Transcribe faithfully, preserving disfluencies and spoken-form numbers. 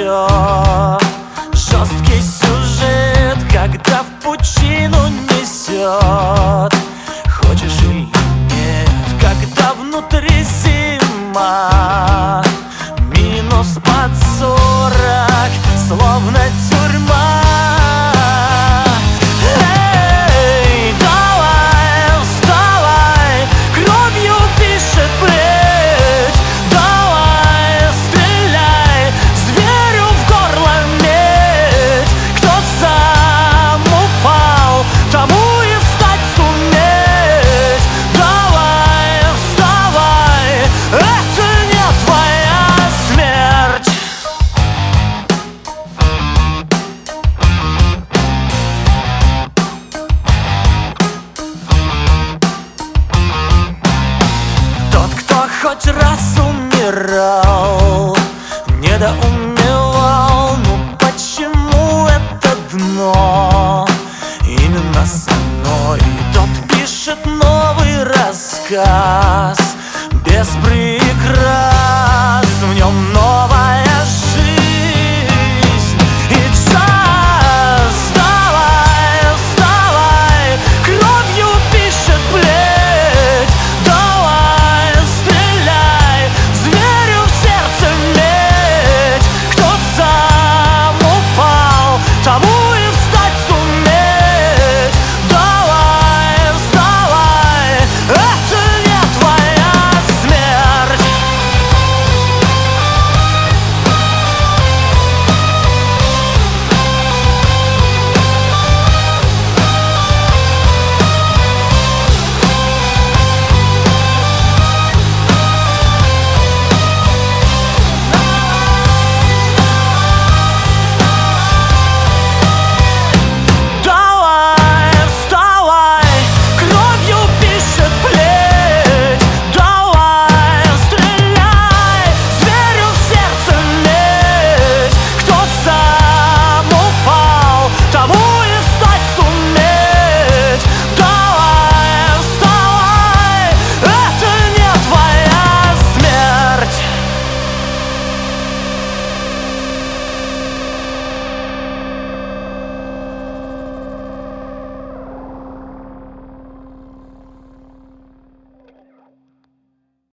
все. Жесткий сюжет, когда в пучину несет. Хочешь или нет, когда внутри зима, минус под сорок, словно тюрьма. Эй, давай, вставай, кровью дышит плеть. Давай, стреляй, зверю в горло медь. Кто сам упал, тому и встать суметь. Давай, вставай, это не твоя смерть. Тот, кто хоть раз умирал, недоумевал, ну почему это дно именно со мной? Тот пишет новый рассказ без при